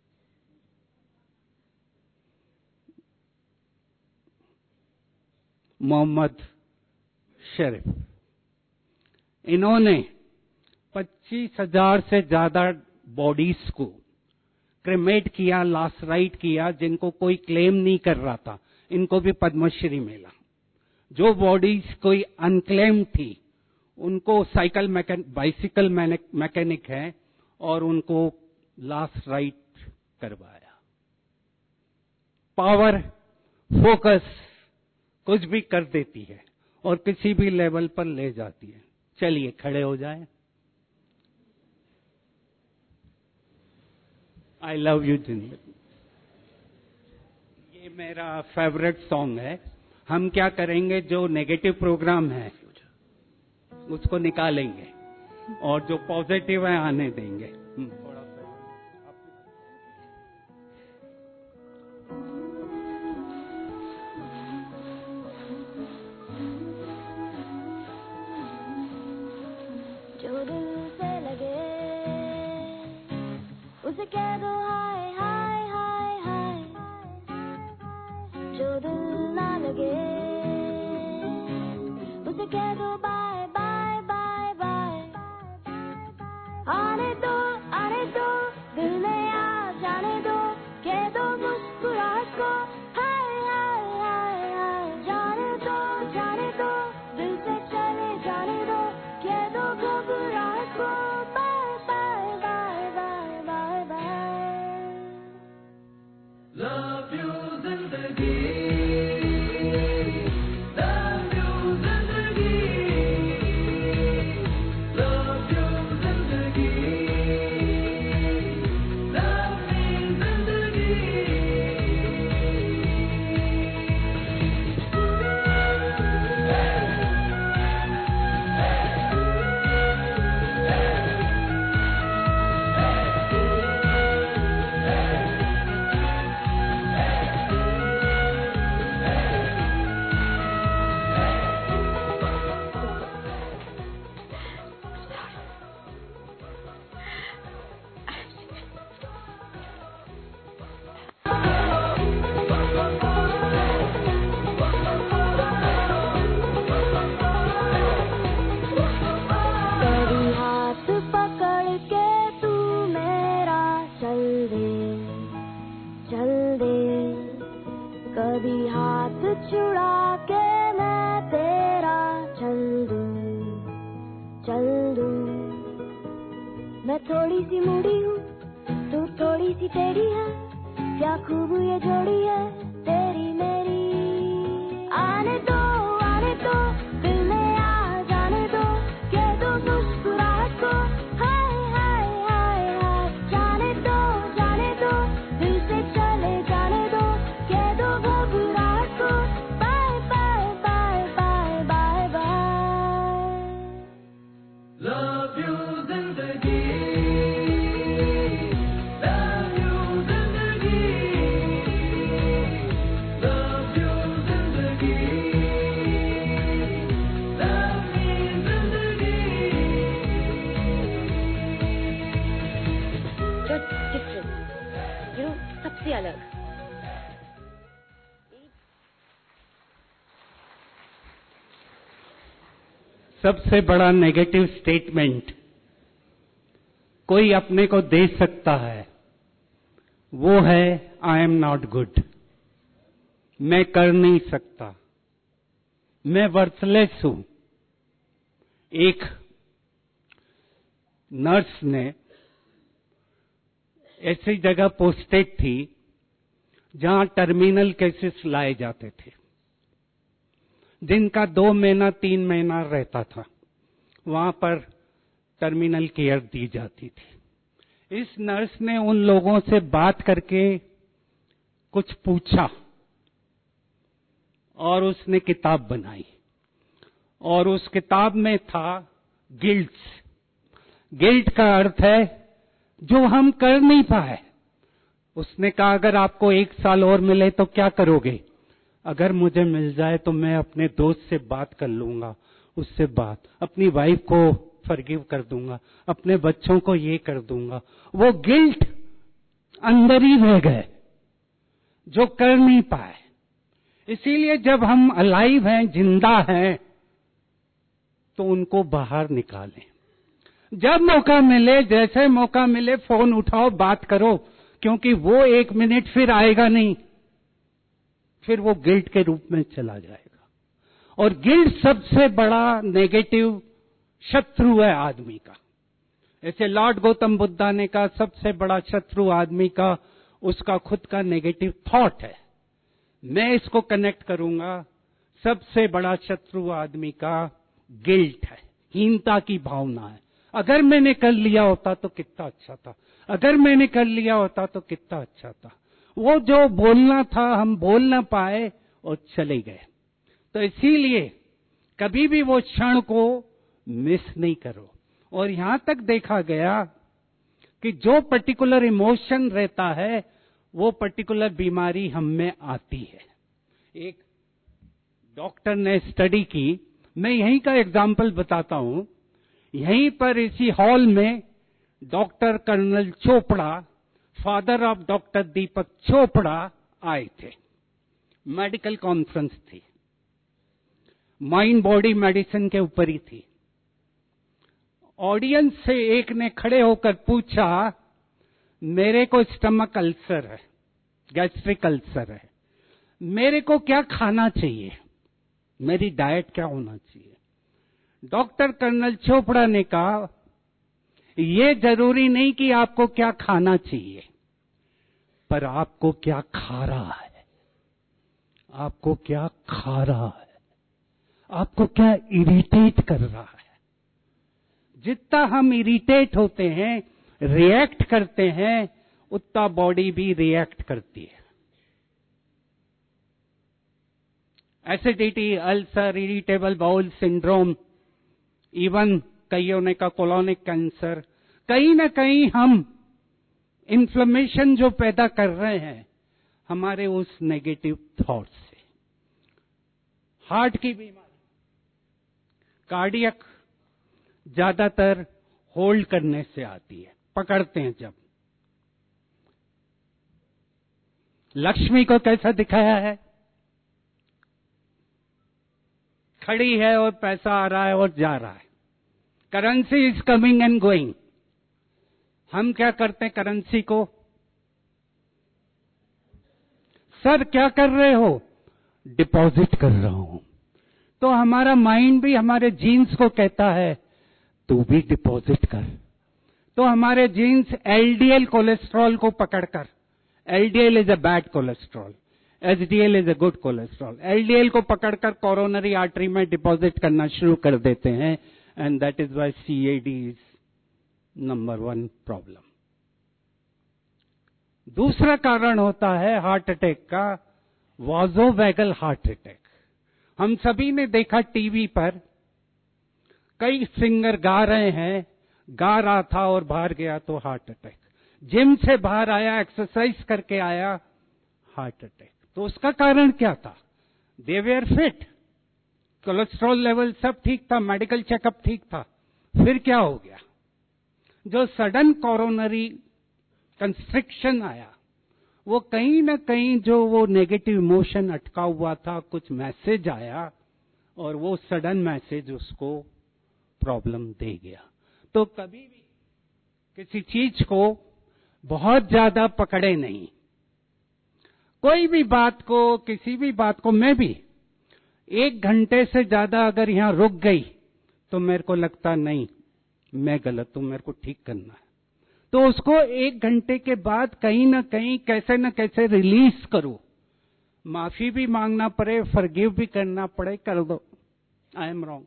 मोहम्मद शरीफ, इन्होंने पच्चीस हजार से ज्यादा बॉडीज को क्रेमेट किया, लासराइट किया, जिनको कोई क्लेम नहीं कर रहा था। इनको भी पद्मश्री मिला। जो बॉडीज कोई अनक्लेम थी उनको साइकिल मैकेनिक, बाइसिकल मैकेनिक है और उनको लासराइट करवाया। पावर, फोकस कुछ भी कर देती है और किसी भी लेवल पर ले जाती है। चलिए खड़े हो जाएं। आई लव यू जिंदगी, ये मेरा फेवरेट सॉन्ग है। हम क्या करेंगे, जो नेगेटिव प्रोग्राम है उसको निकालेंगे और जो पॉजिटिव है आने देंगे। थोड़ा सा जो दिल से लगे उसे कह दो हाय हाय हाय हाय, जो दिल ना लगे उसे कह दो बाय बाय बाय बाय। आने दो आने टेढ़ी है, क्या खूब ये जोड़ी है तेरी मेरी। आने दो आने दो दिल में आ जाने दो, कह दो मुस्कुराहट को हाय हाय हाय हाय। जाने दो जाने दो दिल से चले जाने दो, कह दो घबराहट को bye bye bye bye bye bye. Love you जिंदगी, लव यू जिंदगी, लव यू जिंदगी, लव मी जिंदगी। You're different, you know, सबसे अलग। सबसे बड़ा नेगेटिव स्टेटमेंट कोई अपने को दे सकता है वो है आई एम नॉट गुड, मैं कर नहीं सकता, मैं वर्थलेस हूं। एक नर्स ने ऐसी जगह पोस्टेड थी जहां टर्मिनल केसेस लाए जाते थे, जिनका दो महीना तीन महीना रहता था, वहां पर टर्मिनल केयर दी जाती थी। इस नर्स ने उन लोगों से बात करके कुछ पूछा और उसने किताब बनाई, और उस किताब में था गिल्ट्स। गिल्ट का अर्थ है जो हम कर नहीं पाए। उसने कहा अगर आपको एक साल और मिले तो क्या करोगे? अगर मुझे मिल जाए तो मैं अपने दोस्त से बात कर लूंगा, उससे बात, अपनी वाइफ को फॉरगिव कर दूंगा, अपने बच्चों को ये कर दूंगा। वो गिल्ट अंदर ही रह गए जो कर नहीं पाए। इसीलिए जब हम अलाइव हैं, जिंदा हैं, तो उनको बाहर निकालें। जब मौका मिले, जैसे मौका मिले, फोन उठाओ, बात करो, क्योंकि वो एक मिनट फिर आएगा नहीं, फिर वो गिल्ट के रूप में चला जाएगा। और गिल्ट सबसे बड़ा नेगेटिव शत्रु है आदमी का। ऐसे लॉर्ड गौतम बुद्धा ने कहा सबसे बड़ा शत्रु आदमी का उसका खुद का नेगेटिव थॉट है। मैं इसको कनेक्ट करूंगा, सबसे बड़ा शत्रु आदमी का गिल्ट है, हीनता की भावना है। अगर मैंने कर लिया होता तो कितना अच्छा था, अगर मैंने कर लिया होता तो कितना अच्छा था। वो जो बोलना था हम बोल ना पाए और चले गए। तो इसीलिए कभी भी वो क्षण को मिस नहीं करो। और यहां तक देखा गया कि जो पर्टिकुलर इमोशन रहता है वो पर्टिकुलर बीमारी हम में आती है। एक डॉक्टर ने स्टडी की, मैं यहीं का एग्जाम्पल बताता हूं। यहीं पर इसी हॉल में doctor colonel Chopra, father of doctor Deepak Chopra आए थे। मेडिकल कॉन्फ्रेंस थी, माइंड बॉडी मेडिसिन के ऊपर ही थी। ऑडियंस से एक ने खड़े होकर पूछा, मेरे को स्टमक अल्सर है, गैस्ट्रिक अल्सर है, मेरे को क्या खाना चाहिए, मेरी डाइट क्या होना चाहिए? डॉक्टर कर्नल चोपड़ा ने कहा, यह जरूरी नहीं कि आपको क्या खाना चाहिए, पर आपको क्या खा रहा है, आपको क्या खा रहा है, आपको क्या इरिटेट कर रहा है। जितना हम इरिटेट होते हैं, रिएक्ट करते हैं, उतना बॉडी भी रिएक्ट करती है। Acidity, ulcer, irritable bowel syndrome, even कईयों ने का कोलोनिक कैंसर, कहीं ना कहीं हम इन्फ्लेमेशन जो पैदा कर रहे हैं हमारे उस नेगेटिव थॉट से। हार्ट की बीमारी, कार्डियक ज्यादातर होल्ड करने से आती है, पकड़ते हैं जब। लक्ष्मी को कैसा दिखाया है? खड़ी है और पैसा आ रहा है और जा रहा है। Currency is coming and going. हम क्या करते हैं करेंसी को? सर क्या कर रहे हो? डिपॉजिट कर रहा हूं। तो हमारा माइंड भी हमारे जीन्स को कहता है तू भी डिपॉजिट कर, तो हमारे जीन्स एलडीएल कोलेस्ट्रॉल को पकड़कर, LDL is a bad cholesterol, HDL is a good cholesterol, LDL को पकड़कर कोरोनरी आर्टरी में डिपॉजिट करना शुरू कर देते हैं, and that is why CAD is number one problem. दूसरा कारण होता है हार्ट अटैक का वाज़ोवैगल हार्ट अटैक। हम सभी ने देखा टीवी पर, कई सिंगर गा रहे हैं, गा रहा था और बाहर गया तो हार्ट अटैक, जिम से बाहर आया, एक्सरसाइज करके आया, हार्ट अटैक। तो उसका कारण क्या था? They were fit, cholesterol level सब ठीक था, मेडिकल चेकअप ठीक था, फिर क्या हो गया? जो सडन कोरोनरी कंस्ट्रिक्शन आया, वो कहीं ना कहीं जो वो नेगेटिव इमोशन अटका हुआ था, कुछ मैसेज आया और वो सडन मैसेज उसको प्रॉब्लम दे गया। तो कभी भी किसी चीज को बहुत ज्यादा पकड़े नहीं, कोई भी बात को, किसी भी बात को। मैं भी एक घंटे से ज्यादा अगर यहां रुक गई तो मेरे को लगता नहीं मैं गलत हूं, मेरे को ठीक करना है, तो उसको एक घंटे के बाद कहीं ना कहीं कैसे ना कैसे रिलीज करो, माफी भी मांगना पड़े, फॉरगिव भी करना पड़े, कर दो, आई एम रॉन्ग।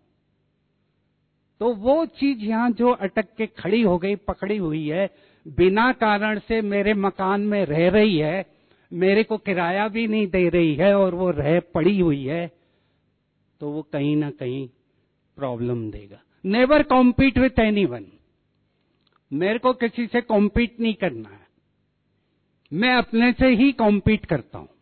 तो वो चीज यहां जो अटक के खड़ी हो गई, पकड़ी हुई है, बिना कारण से मेरे मकान में रह रही है, मेरे को किराया भी नहीं दे रही है और वो रह पड़ी हुई है, तो वो कहीं ना कहीं प्रॉब्लम देगा। नेवर कॉम्पीट विथ एनीवन, मेरे को किसी से कॉम्पीट नहीं करना है, मैं अपने से ही कॉम्पीट करता हूं।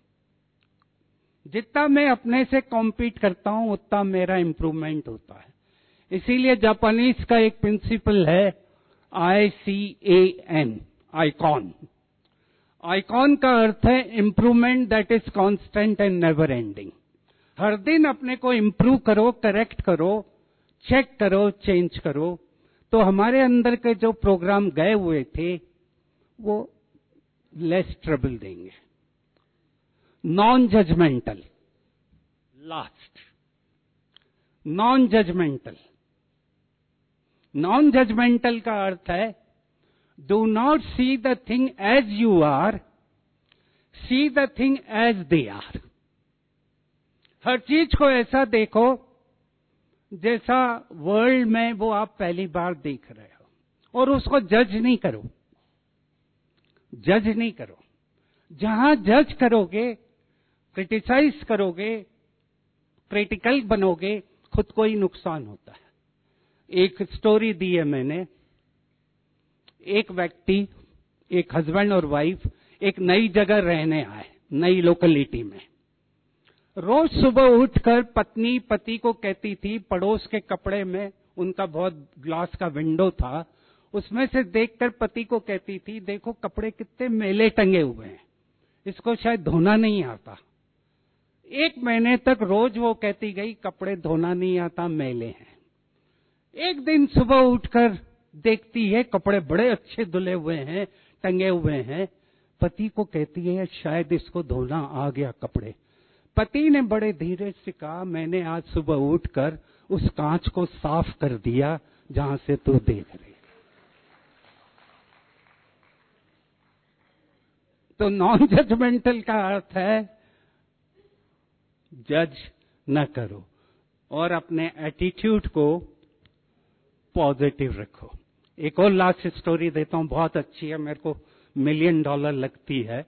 जितना मैं अपने से कॉम्पीट करता हूं उतना मेरा इंप्रूवमेंट होता है। इसीलिए जापानीज का एक प्रिंसिपल है I C A N, icon. Icon का अर्थ है improvement that is constant and never ending. हर दिन अपने को इंप्रूव करो, करेक्ट करो, चेक करो, चेंज करो। तो हमारे अंदर के जो प्रोग्राम गए हुए थे वो लेस ट्रबल देंगे। Non judgmental, last, non judgmental. Non judgmental का अर्थ है do not see the thing as you are, see the thing as they are. हर चीज को ऐसा देखो जैसा वर्ल्ड में वो आप पहली बार देख रहे हो, और उसको जज नहीं करो, जज नहीं करो। जहां जज करोगे, क्रिटिसाइज करोगे, क्रिटिकल बनोगे, खुद को ही नुकसान होता है। एक स्टोरी दी है मैंने, एक व्यक्ति, एक हस्बैंड और वाइफ एक नई जगह रहने आए, नई लोकेलिटी में। रोज सुबह उठकर पत्नी पति को कहती थी, पड़ोस के कपड़े में उनका बहुत ग्लास का विंडो था, उसमें से देखकर पति को कहती थी, देखो कपड़े कितने मैले टंगे हुए हैं, इसको शायद धोना नहीं आता। एक महीने तक रोज वो कहती गई, कपड़े धोना नहीं आता, मैले हैं। एक दिन सुबह उठकर देखती है कपड़े बड़े अच्छे धुले हुए हैं, टंगे हुए हैं। पति को कहती है, शायद इसको धोना आ गया कपड़े। पति ने बड़े धीरे से कहा, मैंने आज सुबह उठकर उस कांच को साफ कर दिया जहां से तू देख रही। तो नॉन जजमेंटल का अर्थ है जज न करो और अपने एटीट्यूड को पॉजिटिव रखो। एक और लास्ट स्टोरी देता हूं, बहुत अच्छी है, मेरे को मिलियन डॉलर लगती है।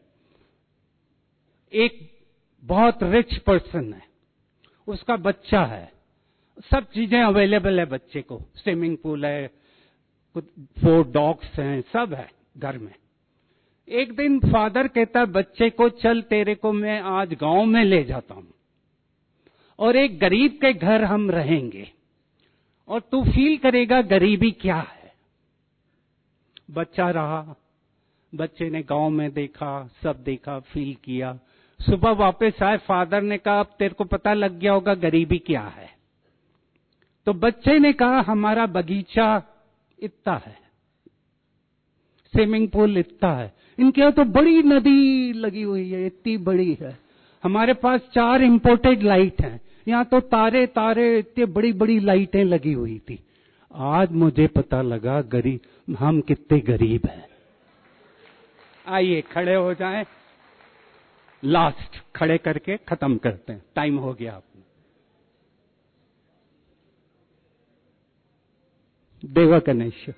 एक बहुत रिच पर्सन है, उसका बच्चा है, सब चीजें अवेलेबल है बच्चे को, स्विमिंग पूल है, कुछ फोर डॉग्स हैं, सब है घर में। एक दिन फादर कहता है बच्चे को, चल तेरे को मैं आज गांव में ले जाता हूं और एक गरीब के घर हम रहेंगे और तू फील करेगा गरीबी क्या है। बच्चा रहा, बच्चे ने गांव में देखा, सब देखा, फील किया। सुबह वापस आए, फादर ने कहा, अब तेरे को पता लग गया होगा गरीबी क्या है। तो बच्चे ने कहा, हमारा बगीचा इतना है, स्विमिंग पूल इतना है, इनके यहां तो बड़ी नदी लगी हुई है, इतनी बड़ी है, हमारे पास चार इंपोर्टेड लाइट हैं, यहां तो तारे तारे इतने बड़ी बड़ी लाइटें लगी हुई थी। आज मुझे पता लगा गरीब हम कितने गरीब हैं। आइए खड़े हो जाएं, लास्ट खड़े करके खत्म करते हैं, टाइम हो गया आपने। देवा गणेश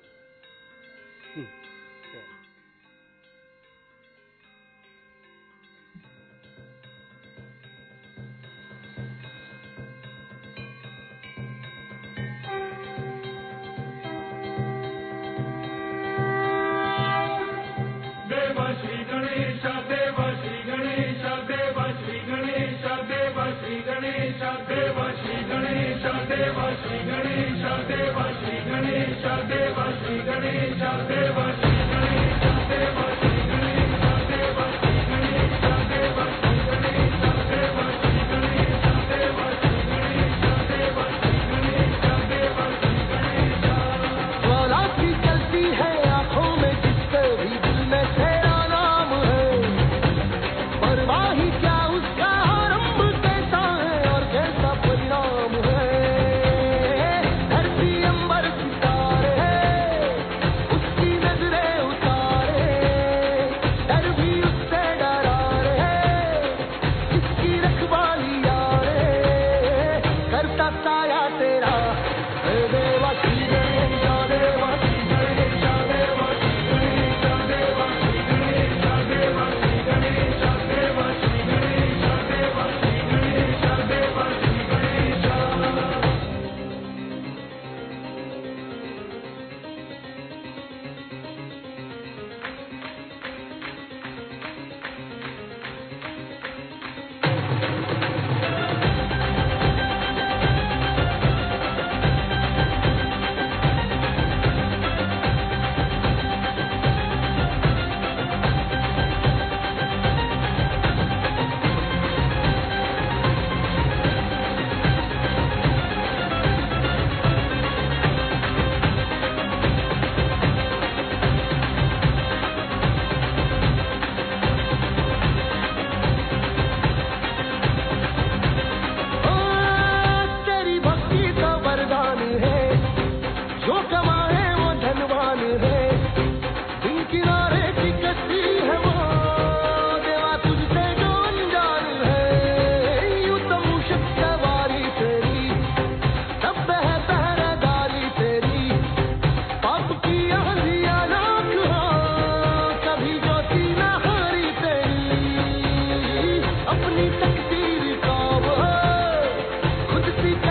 अपनी तकदीर का वो खुद सी